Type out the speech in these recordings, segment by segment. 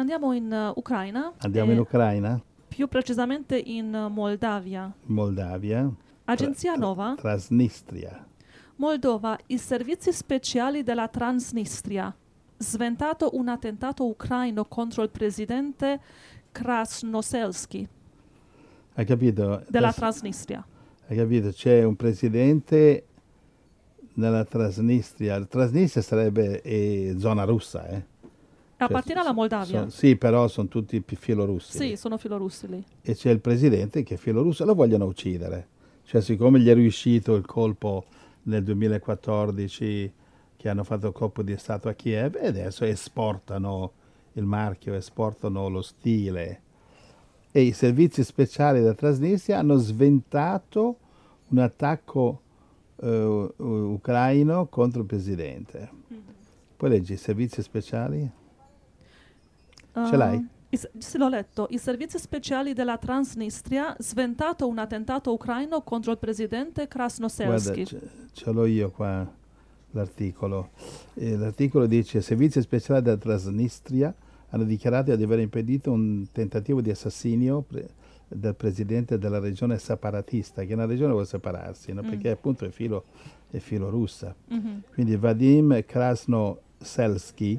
Andiamo in Ucraina, Andiamo in Ucraina, più precisamente in Moldavia. Moldavia, Agenzia Nova, Transnistria. Moldova, i servizi speciali della Transnistria. Sventato un attentato ucraino contro il presidente Krasnoselski Hai capito? della Transnistria. Hai capito? C'è un presidente nella Transnistria. La Transnistria sarebbe zona russa, eh? Cioè, Appartiene alla Moldavia. sì, però sono tutti filorussi Sì, lì. sono filorussi lì. E c'è il presidente che è filorusso e lo vogliono uccidere. Cioè, siccome gli è riuscito il colpo nel 2014 che hanno fatto il colpo di Stato a Kiev e adesso esportano il marchio, esportano lo stile. E i servizi speciali della Transnistria hanno sventato un attacco ucraino contro il presidente. Poi leggi i servizi speciali? Ce l'hai? Sì, l'ho letto. I servizi speciali della Transnistria sventato un attentato ucraino contro il presidente Guarda, Krasnoselski. ce l'ho io qua l'articolo. L'articolo dice: i servizi speciali della Transnistria hanno dichiarato di aver impedito un tentativo di assassinio del presidente della regione separatista, che è una regione vuole separarsi, no? Perché appunto è filo russa. Quindi Vadim Krasnoselski,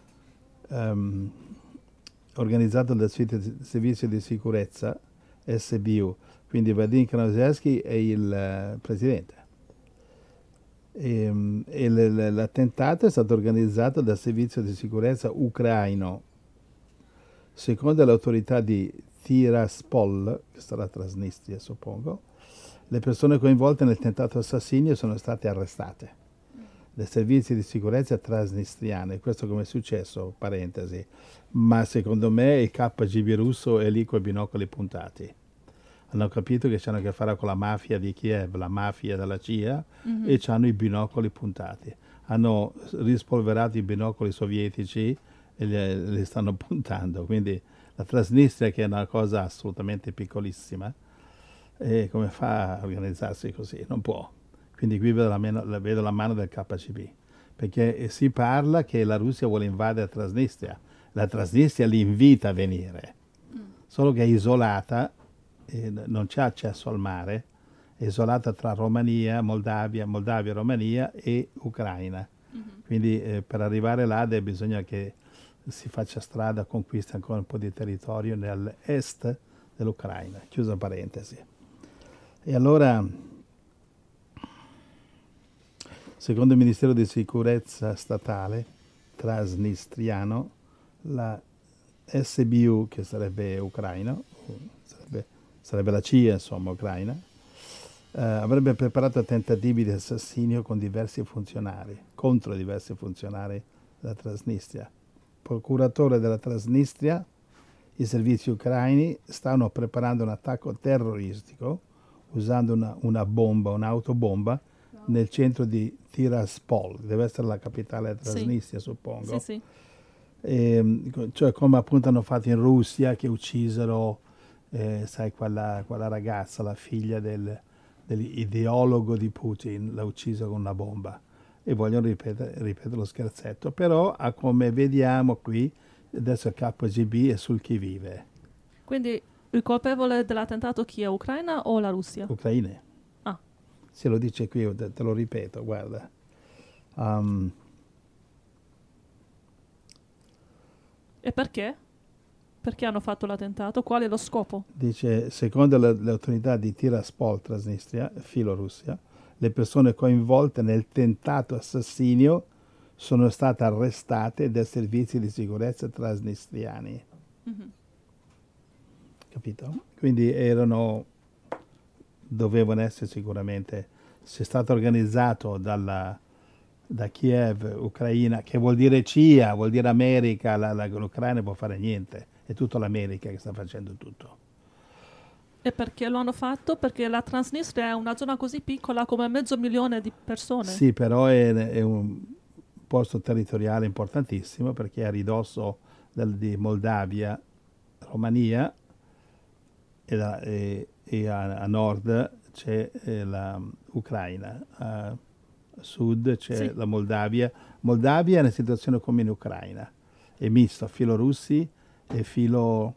organizzato dal servizio di sicurezza SBU, quindi Vadim Krasnoselski è il presidente. L'attentato è stato organizzato dal servizio di sicurezza ucraino. Secondo le autorità di Tiraspol, che sarà Transnistria suppongo, le persone coinvolte nel tentato assassinio sono state arrestate dai servizi di sicurezza transnistriani. Questo come è successo, parentesi, ma secondo me il KGB russo è lì con i binocoli puntati. Hanno capito che c'hanno a che fare con la mafia di Kiev, la mafia della CIA, e hanno i binocoli puntati. Hanno rispolverato i binocoli sovietici e li stanno puntando. Quindi la Transnistria, che è una cosa assolutamente piccolissima, come fa a organizzarsi così? Non può. Quindi qui vedo la mano del KGB, perché si parla che la Russia vuole invadere la Transnistria. La Transnistria li invita a venire, solo che è isolata, non c'è accesso al mare, è isolata tra Romania, Moldavia, Romania e Ucraina. Quindi per arrivare là bisogna che si faccia strada, conquista ancora un po' di territorio nell'est dell'Ucraina. Chiusa parentesi. E allora, secondo il Ministero di Sicurezza Statale transnistriano, la SBU, che sarebbe ucraino, sarebbe la CIA, insomma, ucraina, avrebbe preparato tentativi di assassinio con diversi funzionari, contro diversi funzionari della Transnistria. Procuratore della Transnistria, i servizi ucraini stanno preparando un attacco terroristico usando una bomba, un'autobomba, nel centro di Tiraspol, deve essere la capitale della Transnistria, suppongo. Sì. Cioè come appunto hanno fatto in Russia, che uccisero, sai, quella ragazza, la figlia dell'ideologo di Putin, l'ha uccisa con una bomba. E vogliono ripetere lo scherzetto. Però, come vediamo qui, adesso il KGB è sul chi vive. Quindi il colpevole dell'attentato chi è? Ucraina o la Russia? Ucraine. Ah. Se lo dice qui, te lo ripeto, guarda. E perché? Perché hanno fatto l'attentato? Qual è lo scopo? Dice, secondo le autorità di Tiraspol, Transnistria, Filorussia, le persone coinvolte nel tentato assassinio sono state arrestate dai servizi di sicurezza transnistriani. Capito? Quindi dovevano essere sicuramente, se è stato organizzato da Kiev, Ucraina, che vuol dire CIA, vuol dire America, l'Ucraina può fare niente, è tutta l'America che sta facendo tutto. E perché lo hanno fatto? Perché la Transnistria è una zona così piccola come 500.000 di persone. Sì, però è un posto territoriale importantissimo perché è a ridosso di Moldavia, Romania e a nord c'è l'Ucraina, a sud c'è la Moldavia. Moldavia è una situazione come in Ucraina, è misto, filorussi e filo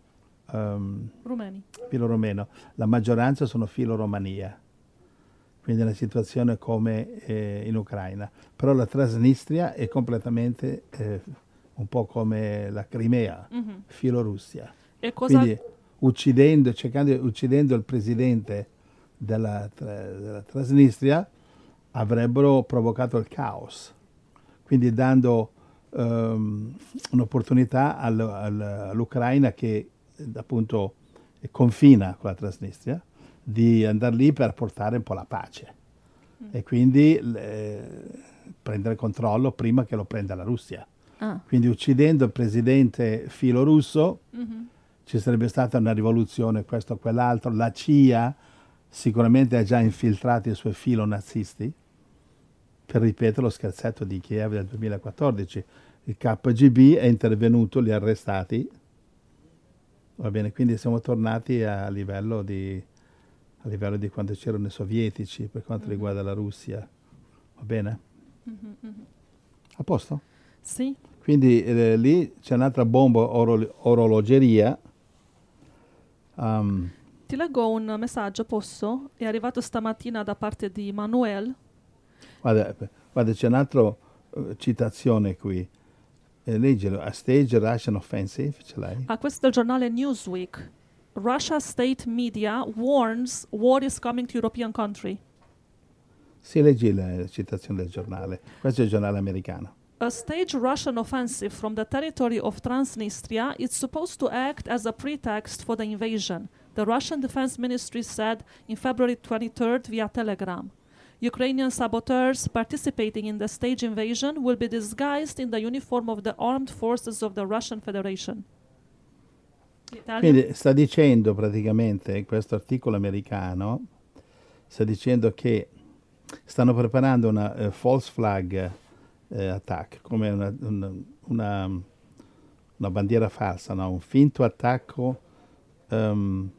rumeno. La maggioranza sono filo Romania. Quindi è una situazione come in Ucraina. Però la Transnistria è completamente un po' come la Crimea, filo Russia. E cosa... Quindi uccidendo il presidente della Transnistria avrebbero provocato il caos. Quindi dando un'opportunità all'Ucraina che appunto confina con la Transnistria di andare lì per portare un po' la pace e quindi prendere il controllo prima che lo prenda la Russia. Quindi uccidendo il presidente filorusso ci sarebbe stata una rivoluzione, questo o quell'altro. La CIA sicuramente ha già infiltrato i suoi filo nazisti, per ripetere lo scherzetto di Kiev del 2014. Il KGB è intervenuto, li ha arrestati. Va bene, quindi siamo tornati a livello di quando c'erano i sovietici per quanto riguarda la Russia. Va bene? A posto? Sì. Quindi lì c'è un'altra bomba orologeria. Ti leggo un messaggio, posso? È arrivato stamattina da parte di Manuel. Guarda, c'è un'altra citazione qui. Leggilo. A stage Russian offensive, ce l'hai? Questo è il giornale Newsweek. Russia state media warns war is coming to European country. Sì, leggi la citazione del giornale. Questo è il giornale americano. A staged Russian offensive from the territory of Transnistria is supposed to act as a pretext for the invasion, the Russian Defense Ministry said in February 23rd via Telegram. Ukrainian saboteurs participating in the staged invasion will be disguised in the uniform of the armed forces of the Russian Federation. Quindi sta dicendo praticamente, questo articolo americano, sta dicendo che stanno preparando una false flag attack, come una bandiera falsa, no? Un finto attacco, un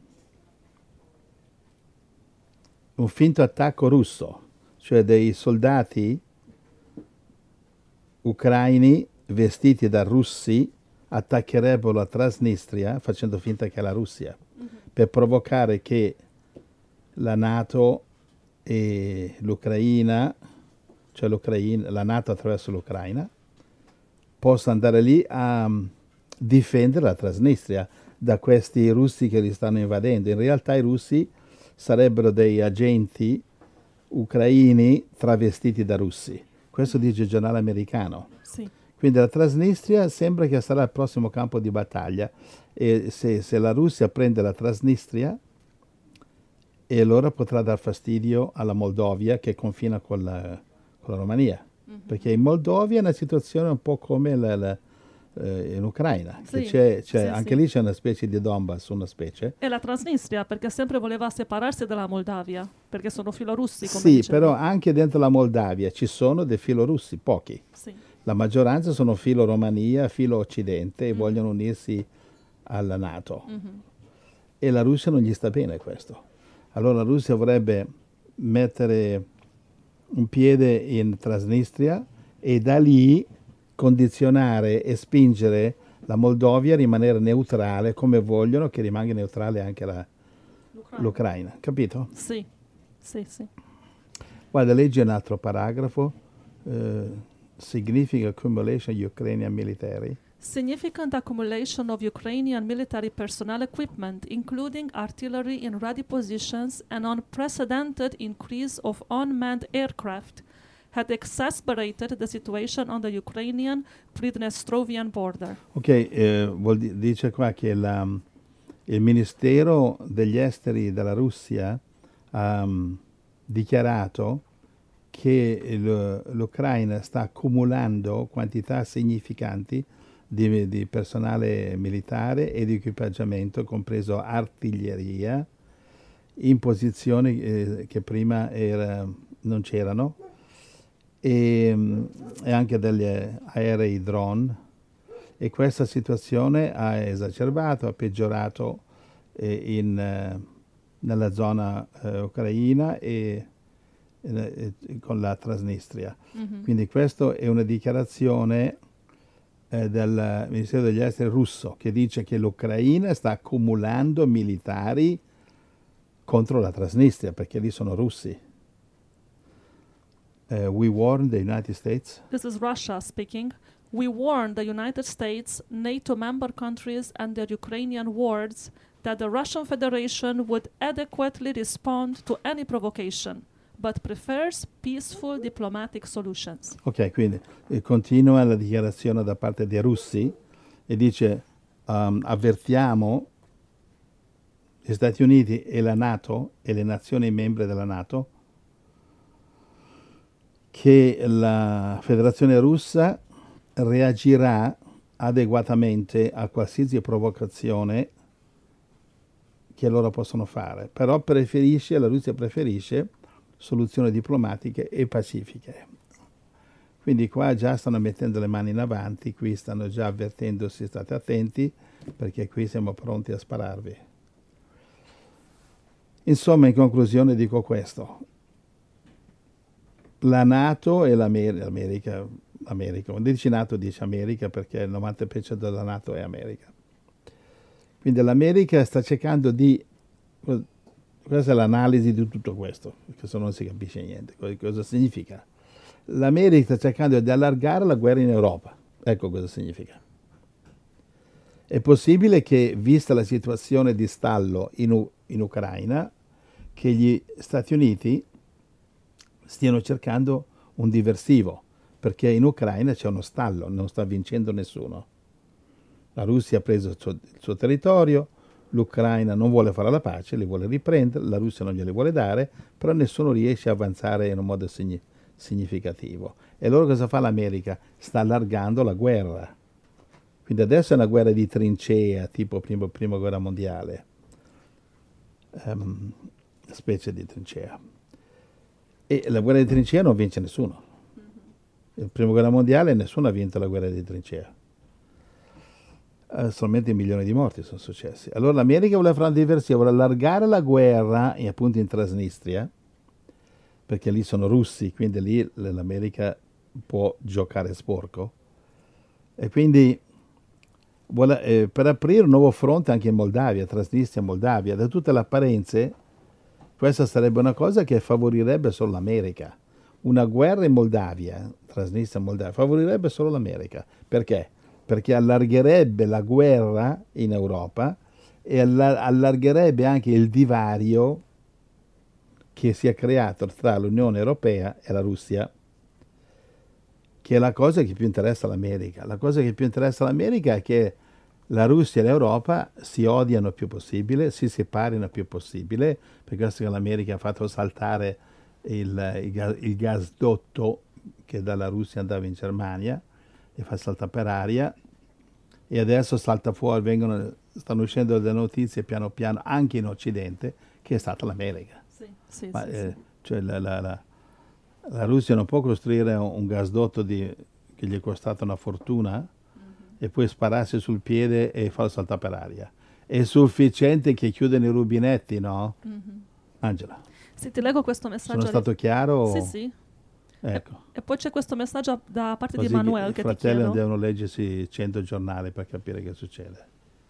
finto attacco russo, cioè dei soldati ucraini vestiti da russi attaccherebbero la Transnistria facendo finta che è la Russia, per provocare che la NATO e l'Ucraina, cioè la NATO attraverso l'Ucraina, possa andare lì a difendere la Transnistria da questi russi che li stanno invadendo. In realtà i russi sarebbero dei agenti ucraini travestiti da russi. Questo dice il giornale americano. Sì. Quindi la Transnistria sembra che sarà il prossimo campo di battaglia e se la Russia prende la Transnistria, e allora potrà dar fastidio alla Moldovia che confina con la Romania, perché in Moldovia è una situazione un po' come in Ucraina, Sì, che sì, anche sì. lì c'è una specie di Donbass, una specie. E la Transnistria, perché sempre voleva separarsi dalla Moldavia, perché sono filorussi, come Sì, dicevi. però anche dentro la Moldavia ci sono dei filorussi, pochi. Sì. La maggioranza sono filo Romania, filo Occidente e vogliono unirsi alla NATO. E la Russia non gli sta bene questo. Allora la Russia vorrebbe mettere un piede in Transnistria e da lì condizionare e spingere la Moldovia a rimanere neutrale, come vogliono che rimanga neutrale anche l'Ucraina. Capito? Sì, sì, sì. Guarda, leggi un altro paragrafo. Significant accumulation of Ukrainian military. Significant accumulation of Ukrainian military personnel equipment, including artillery in ready positions, and unprecedented increase of unmanned aircraft, had exacerbated the situation on the Ukrainian Pridnestrovian border. Ok, dice qua che il Ministero degli Esteri della Russia ha dichiarato che l'Ucraina sta accumulando quantità significanti di personale militare e di equipaggiamento, compreso artiglieria, in posizioni che prima non c'erano, e anche degli aerei drone. E questa situazione ha esacerbato, ha peggiorato nella zona ucraina e con la Transnistria. Quindi questa è una dichiarazione del Ministero degli Esteri russo, che dice che l'Ucraina sta accumulando militari contro la Transnistria, perché lì sono russi. We warn the United States. This is Russia speaking. We warn the United States, NATO member countries, and the Ukrainian wards that the Russian Federation would adequately respond to any provocation, but prefers peaceful diplomatic solutions. Ok, quindi continua la dichiarazione da parte dei russi e dice avvertiamo gli Stati Uniti e la NATO e le nazioni membri della NATO che la Federazione Russa reagirà adeguatamente a qualsiasi provocazione che loro possono fare, però la Russia preferisce soluzioni diplomatiche e pacifiche. Quindi qua già stanno mettendo le mani in avanti, qui stanno già avvertendosi, state attenti, perché qui siamo pronti a spararvi. Insomma, in conclusione dico questo. La NATO e l'America, quando dici NATO dici America perché il 90% della NATO è America. Quindi l'America sta cercando di... Questa è l'analisi di tutto questo, perché se no non si capisce niente. Cosa significa? L'America sta cercando di allargare la guerra in Europa. Ecco cosa significa. È possibile che, vista la situazione di stallo in Ucraina, che gli Stati Uniti stiano cercando un diversivo, perché in Ucraina c'è uno stallo, non sta vincendo nessuno. La Russia ha preso il suo territorio, l'Ucraina non vuole fare la pace, li vuole riprendere, la Russia non glieli vuole dare, però nessuno riesce a avanzare in un modo significativo. E allora cosa fa l'America? Sta allargando la guerra. Quindi adesso è una guerra di trincea, tipo prima guerra mondiale, specie di trincea. E la guerra di trincea non vince nessuno. La prima guerra mondiale nessuno ha vinto la guerra di trincea. Solamente milioni di morti sono successi. Allora l'America vuole fare una diversione, vuole allargare la guerra appunto in Transnistria, perché lì sono russi, quindi lì l'America può giocare sporco. E quindi vuole, per aprire un nuovo fronte anche in Moldavia, Transnistria e Moldavia. Da tutte le apparenze, questa sarebbe una cosa che favorirebbe solo l'America. Una guerra in Moldavia, Transnistria e Moldavia, favorirebbe solo l'America. Perché? Perché allargherebbe la guerra in Europa e allargherebbe anche il divario che si è creato tra l'Unione Europea e la Russia, che è la cosa che più interessa all'America. La cosa che più interessa all'America è che la Russia e l'Europa si odiano il più possibile, si separino il più possibile, per questo che l'America ha fatto saltare il gasdotto che dalla Russia andava in Germania, e fa saltare per aria, e adesso salta fuori, stanno uscendo delle notizie piano piano anche in Occidente che è stata l'America. Sì, cioè la Russia non può costruire un gasdotto che gli è costato una fortuna e poi spararsi sul piede e farlo saltare per aria. È sufficiente che chiudano i rubinetti, no? Angela. Sì, ti leggo questo messaggio. Sono stato chiaro? Sì. Ecco. E poi c'è questo messaggio da parte Così di Manuel che ti chiedo. I fratelli devono leggersi 100 giornali per capire che succede.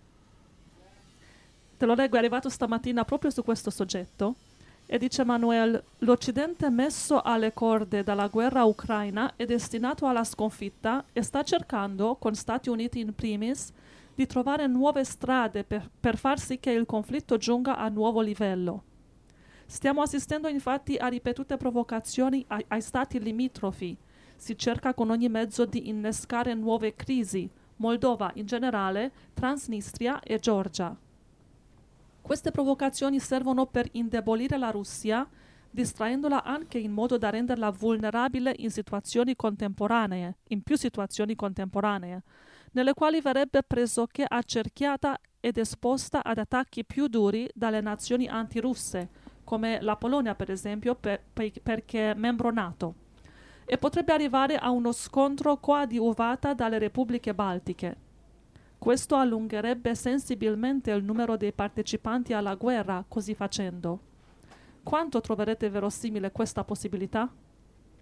Te lo leggo, è arrivato stamattina proprio su questo soggetto. E dice Manuel, l'Occidente messo alle corde dalla guerra ucraina è destinato alla sconfitta e sta cercando, con Stati Uniti in primis, di trovare nuove strade per far sì che il conflitto giunga a nuovo livello. Stiamo assistendo infatti a ripetute provocazioni ai stati limitrofi. Si cerca con ogni mezzo di innescare nuove crisi, Moldova in generale, Transnistria e Georgia. Queste provocazioni servono per indebolire la Russia, distraendola anche in modo da renderla vulnerabile in più situazioni contemporanee, nelle quali verrebbe pressoché accerchiata ed esposta ad attacchi più duri dalle nazioni antirusse, come la Polonia per esempio, perché è membro NATO, e potrebbe arrivare a uno scontro coadiuvata dalle repubbliche baltiche. Questo allungherebbe sensibilmente il numero dei partecipanti alla guerra, così facendo. Quanto troverete verosimile questa possibilità?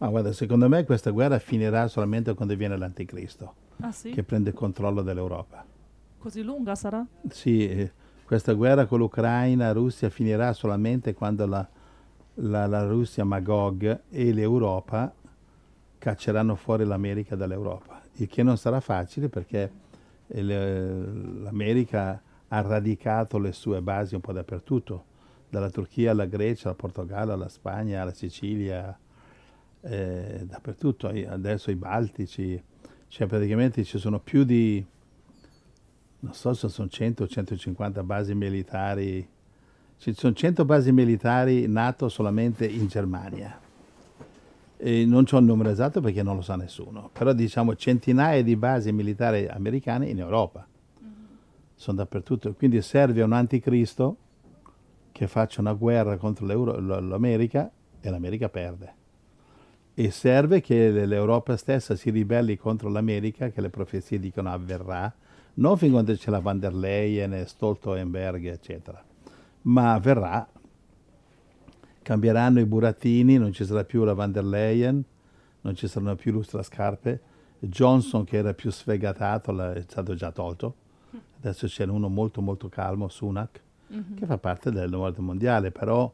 Ma guarda, secondo me questa guerra finirà solamente quando viene l'anticristo, Ah sì? che prende il controllo dell'Europa. Così lunga sarà? Sì, questa guerra con l'Ucraina, Russia finirà solamente quando la Russia Magog e l'Europa cacceranno fuori l'America dall'Europa, il che non sarà facile perché l'America ha radicato le sue basi un po' dappertutto, dalla Turchia alla Grecia, al Portogallo, alla Spagna, alla Sicilia, dappertutto, adesso i Baltici, cioè praticamente ci sono più di, non so se sono 100 o 150 basi militari, ci sono 100 basi militari NATO solamente in Germania. E non c'ho il numero esatto perché non lo sa nessuno, però diciamo centinaia di basi militari americane in Europa, sono dappertutto, quindi serve un anticristo che faccia una guerra contro l'America e l'America perde. E serve che l'Europa stessa si ribelli contro l'America, che le profezie dicono avverrà, non fin quando c'è la Van der Leyen, Stoltenberg, eccetera, ma avverrà. Cambieranno i burattini, non ci sarà più la Van der Leyen, non ci saranno più lustrascarpe. Johnson, che era più sfegatato, è stato già tolto. Adesso c'è uno molto molto calmo, Sunak, che fa parte del nuovo ordine mondiale, però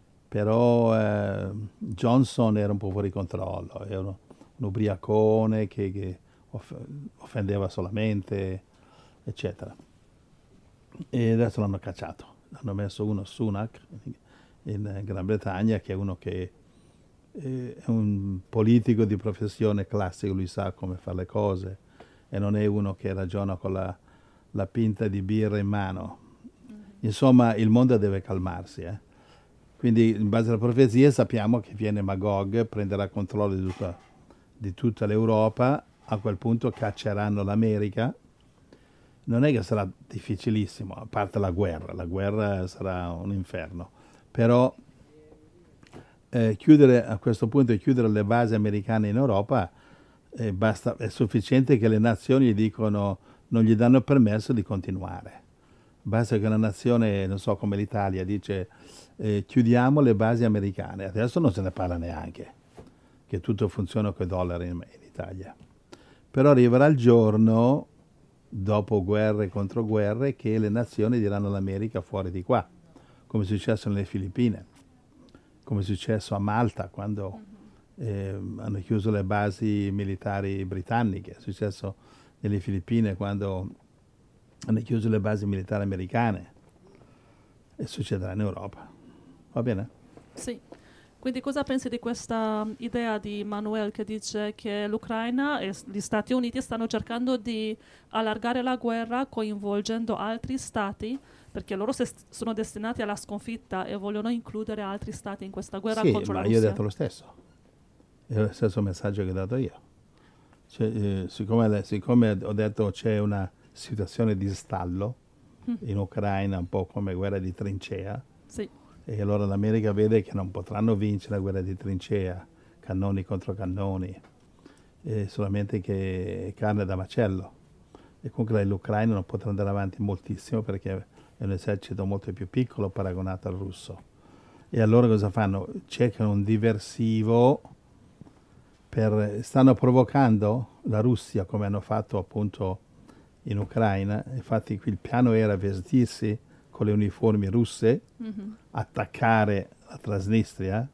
Johnson era un po' fuori controllo, era un ubriacone che offendeva solamente, eccetera. E adesso l'hanno cacciato, hanno messo uno, Sunak, in Gran Bretagna, che è uno che è un politico di professione classico, lui sa come fare le cose e non è uno che ragiona con la pinta di birra in mano. Insomma, il mondo deve calmarsi. Quindi, in base alla profezia, sappiamo che viene Magog, prenderà controllo di tutta l'Europa, a quel punto cacceranno l'America. Non è che sarà difficilissimo, a parte la guerra sarà un inferno, però a questo punto chiudere le basi americane in Europa è sufficiente che le nazioni gli dicono, non gli danno permesso di continuare. Basta che una nazione, non so, come l'Italia, dice chiudiamo le basi americane. Adesso non se ne parla neanche, che tutto funziona con i dollari in Italia. Però arriverà il giorno, dopo guerre contro guerre, che le nazioni diranno all'America fuori di qua, come è successo nelle Filippine, come è successo a Malta quando hanno chiuso le basi militari britanniche, è successo nelle Filippine quando hanno chiuso le basi militari americane e succederà in Europa. Va bene? Sì. Quindi cosa pensi di questa idea di Manuel che dice che l'Ucraina e gli Stati Uniti stanno cercando di allargare la guerra coinvolgendo altri stati perché loro sono destinati alla sconfitta e vogliono includere altri stati in questa guerra contro la ma Russia? io ho detto lo stesso. È lo stesso messaggio che ho dato io. Cioè, siccome ho detto c'è una situazione di stallo in Ucraina, un po' come guerra di trincea, Sì. e allora l'America vede che non potranno vincere la guerra di trincea, cannoni contro cannoni, solamente che carne da macello. E comunque l'Ucraina non potrà andare avanti moltissimo perché è un esercito molto più piccolo paragonato al russo. E allora cosa fanno? Cercano un diversivo, stanno provocando la Russia come hanno fatto appunto in Ucraina. Infatti qui il piano era vestirsi con le uniformi russe, attaccare la Transnistria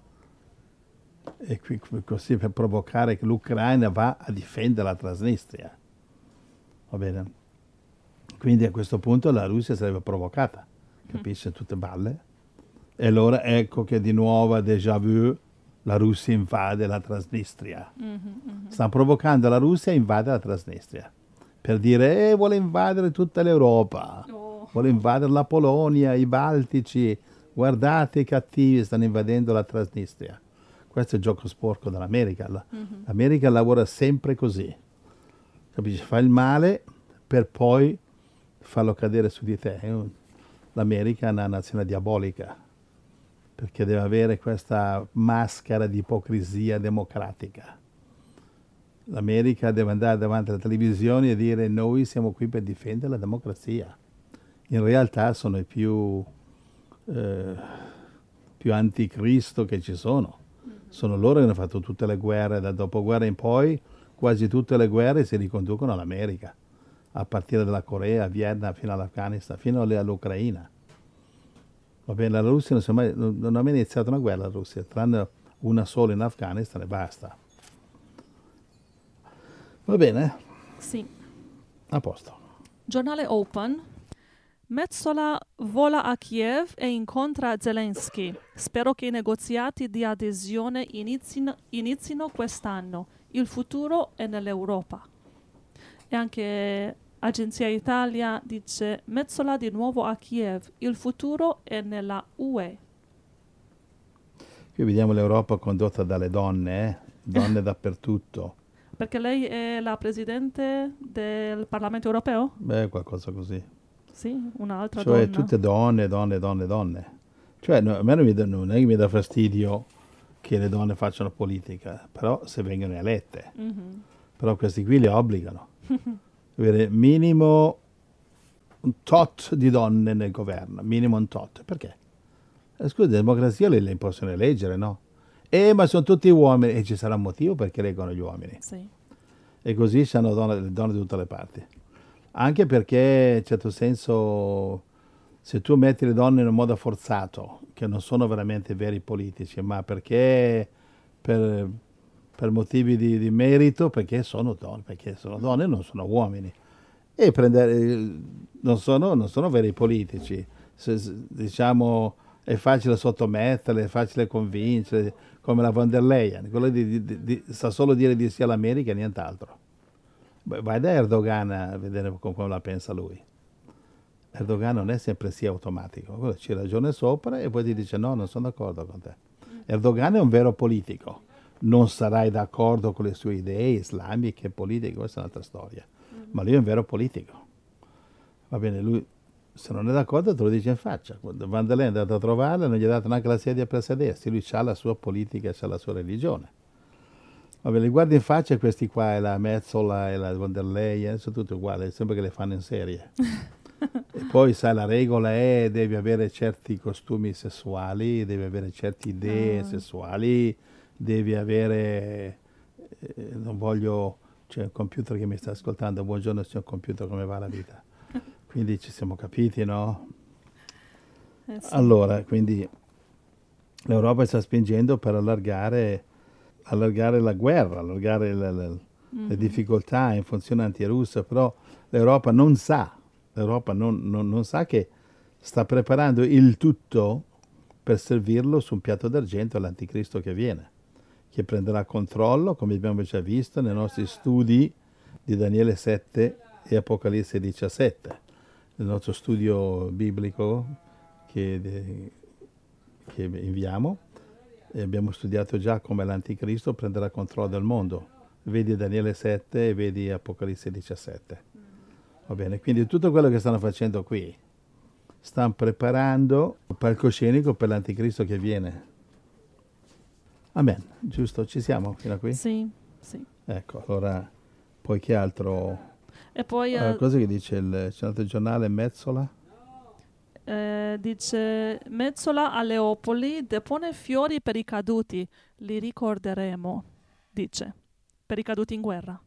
e così per provocare che l'Ucraina va a difendere la Transnistria. Va bene? Quindi a questo punto la Russia sarebbe provocata, capisce? Tutte balle. E allora ecco che di nuovo, déjà vu, la Russia invade la Transnistria. Stanno provocando la Russia a invadere la Transnistria. Per dire, vuole invadere tutta l'Europa, vuole invadere la Polonia, i Baltici, guardate i cattivi, stanno invadendo la Transnistria. Questo è il gioco sporco dell'America. L'America lavora sempre così, capisci? Fa il male per poi farlo cadere su di te. L'America è una nazione diabolica, perché deve avere questa maschera di ipocrisia democratica. L'America deve andare davanti alla televisione e dire noi siamo qui per difendere la democrazia. In realtà sono i più anticristo che ci sono. Sono loro che hanno fatto tutte le guerre, dal dopoguerra in poi, quasi tutte le guerre si riconducono all'America, a partire dalla Corea, Vietnam, fino all'Afghanistan, fino all'Ucraina. Va bene, la Russia non ha mai iniziato una guerra, la Russia, tranne una sola in Afghanistan e basta. Va bene? Sì. A posto. Giornale Open. Metsola vola a Kiev e incontra Zelensky. Spero che i negoziati di adesione inizino quest'anno. Il futuro è nell'Europa. E anche Agenzia Italia dice Metsola di nuovo a Kiev. Il futuro è nella UE. Qui vediamo l'Europa condotta dalle donne, donne dappertutto. Perché lei è la presidente del Parlamento europeo? Beh, qualcosa così. Sì, un'altra Cioè donna. tutte donne, donne, donne, donne. Cioè a me non è che mi dà fastidio che le donne facciano politica, però se vengono elette. Mhm. Però questi qui le obbligano. Avere minimo un tot di donne nel governo, minimo un tot. Perché? Scusa, la democrazia le possono eleggere, no? Ma sono tutti uomini e ci sarà un motivo perché eleggono gli uomini. Sì. E così c'hanno le donne da tutte le parti. Anche perché, in certo senso, se tu metti le donne in un modo forzato, che non sono veramente veri politici, ma perché per motivi di merito, perché sono donne e non sono uomini. E non sono veri politici. Diciamo, è facile sottometterle, è facile convincere, come la von der Leyen. Quello sa solo dire di sì all'America e nient'altro. Vai da Erdogan a vedere come la pensa lui. Erdogan non è sempre sì automatico, ci ragione sopra e poi ti dice no, non sono d'accordo con te. Erdogan è un vero politico, non sarai d'accordo con le sue idee islamiche, politiche, questa è un'altra storia, ma lui è un vero politico. Va bene, lui se non è d'accordo te lo dice in faccia. Quando Van der Leyen è andato a trovarla non gli ha dato neanche la sedia per sedersi, lui ha la sua politica, ha la sua religione. Vabbè, li guardi in faccia questi qua, la Metsola e la von der Leyen, sono tutti uguali, sembra che le fanno in serie. E poi sai, la regola è devi avere certi costumi sessuali, devi avere certe idee sessuali, devi avere, non voglio, c'è un computer che mi sta ascoltando, buongiorno signor computer, come va la vita? Quindi ci siamo capiti, no? Sì. Allora, quindi l'Europa sta spingendo per allargare la guerra, allargare le difficoltà in funzione antirussa, però l'Europa non sa che sta preparando il tutto per servirlo su un piatto d'argento all'anticristo che viene, che prenderà controllo, come abbiamo già visto nei nostri studi di Daniele 7 e Apocalisse 17, nel nostro studio biblico che inviamo. E abbiamo studiato già come l'anticristo prenderà controllo del mondo. Vedi Daniele 7 e vedi Apocalisse 17. Va bene, quindi tutto quello che stanno facendo qui, stanno preparando il palcoscenico per l'anticristo che viene. Amen, giusto? Ci siamo fino a qui? Sì, sì. Ecco, allora, poi che altro? E poi Cosa che dice c'è un altro giornale, Metsola? dice Metsola a Leopoli depone fiori per i caduti, li ricorderemo, dice, per i caduti in guerra.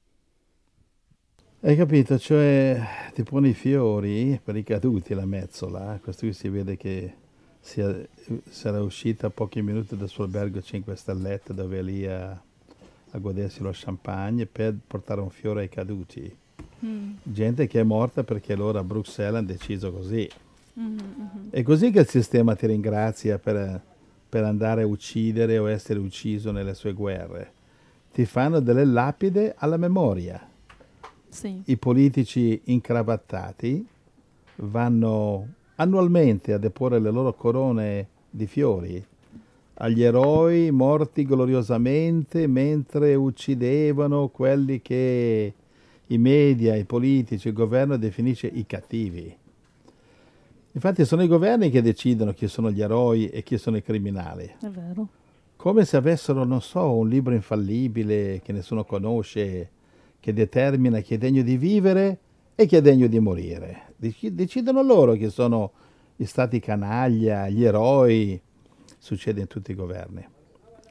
Hai capito? Cioè ti pone i fiori per i caduti la Metsola. Questo qui si vede che sarà uscita pochi minuti dal suo albergo 5 stellette dove è lì a godersi lo champagne per portare un fiore ai caduti. Gente che è morta perché loro a Bruxelles hanno deciso così. È così che il sistema ti ringrazia per andare a uccidere o essere ucciso nelle sue guerre. Ti fanno delle lapidi alla memoria. Sì. I politici incravattati vanno annualmente a deporre le loro corone di fiori agli eroi morti gloriosamente mentre uccidevano quelli che i media, i politici, il governo definisce i cattivi. Infatti sono i governi che decidono chi sono gli eroi e chi sono i criminali. È vero. Come se avessero, non so, un libro infallibile che nessuno conosce, che determina chi è degno di vivere e chi è degno di morire. Decidono loro chi sono gli stati canaglia, gli eroi. Succede in tutti i governi.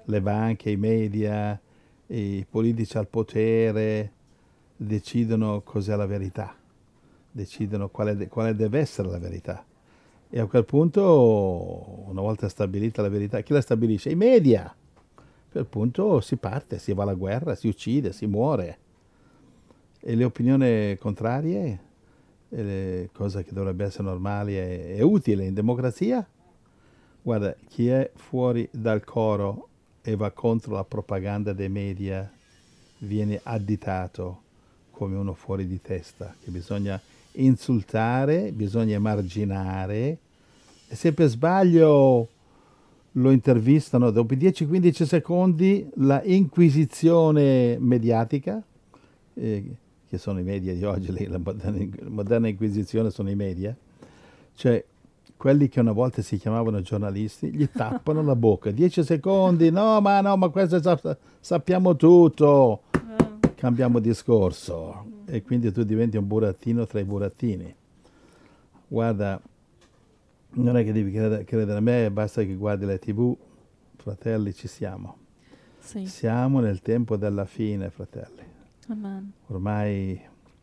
le banche, i media, i politici al potere decidono cos'è la verità, decidono quale deve essere la verità. E a quel punto, una volta stabilita la verità, chi la stabilisce? I media. A quel punto si parte, si va alla guerra, si uccide, si muore. E le opinioni contrarie, cosa che dovrebbe essere normale e utile in democrazia, guarda, chi è fuori dal coro e va contro la propaganda dei media viene additato come uno fuori di testa, che bisogna insultare, bisogna emarginare, e se per sbaglio lo intervistano dopo 10-15 secondi, la inquisizione mediatica, che sono i media di oggi, la moderna inquisizione sono i media, cioè quelli che una volta si chiamavano giornalisti, gli tappano la bocca, 10 secondi, no, ma questo sappiamo tutto, cambiamo discorso, e quindi tu diventi un burattino tra i burattini. Guarda, non è che devi credere a me, basta che guardi la TV, fratelli, ci siamo. Sì. Siamo nel tempo della fine, fratelli. Amen. Ormai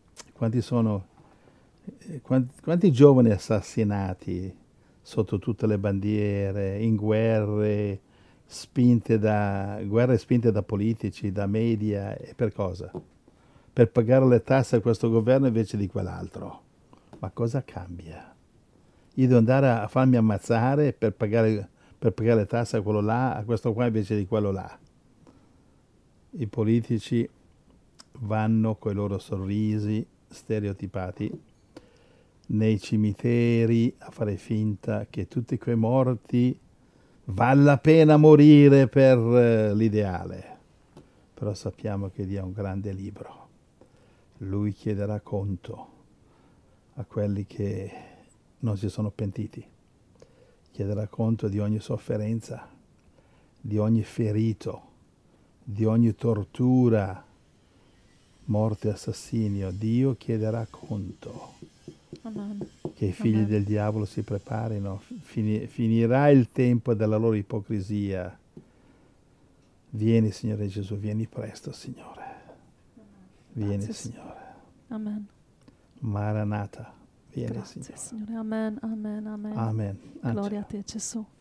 quanti giovani assassinati sotto tutte le bandiere, in guerre spinte da politici, da media, e per cosa? Per pagare le tasse a questo governo invece di quell'altro. Ma cosa cambia? Io devo andare a farmi ammazzare per pagare le tasse a quello là, a questo qua invece di quello là. I politici vanno coi loro sorrisi stereotipati nei cimiteri a fare finta che tutti quei morti vale la pena morire per l'ideale. Però sappiamo che Dio ha un grande libro. Lui chiederà conto a quelli che non si sono pentiti. Chiederà conto di ogni sofferenza, di ogni ferito, di ogni tortura, morte e assassinio. Dio chiederà conto. Amen. Che i figli Amen. del diavolo si preparino. Finirà il tempo della loro ipocrisia. Vieni, Signore Gesù, vieni presto, Signore. Vieni, Grazie, Signore. Amen. Maranatha, vieni, Grazie, Signore. Signore. Amen, amen, amen. Amen. Gloria a te, Gesù.